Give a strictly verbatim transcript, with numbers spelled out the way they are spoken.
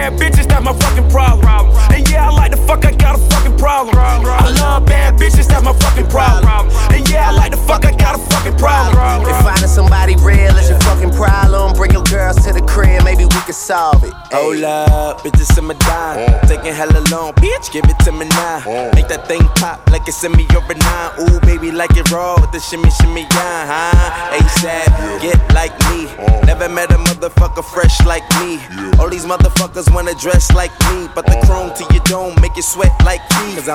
bad bitches, that's my fucking problem. And yeah, I like the fuck, I got a fucking problem. I love bad bitches, that's my fucking problem. And yeah, I like the fuck, I got a fucking problem. If finding somebody real is your fucking problem, bring your girls to the crib, maybe we can solve it. Hold up, bitches in my dime. Taking hella long, bitch, give it to me now. Make that thing pop like it's in me over nine. Ooh, baby, like it raw with the shimmy, shimmy, yeah, huh? ASAP, get like me. Never met a motherfucker fresh like me. All these motherfuckers wanna dress like me, but the chrome to your dome make you sweat like me.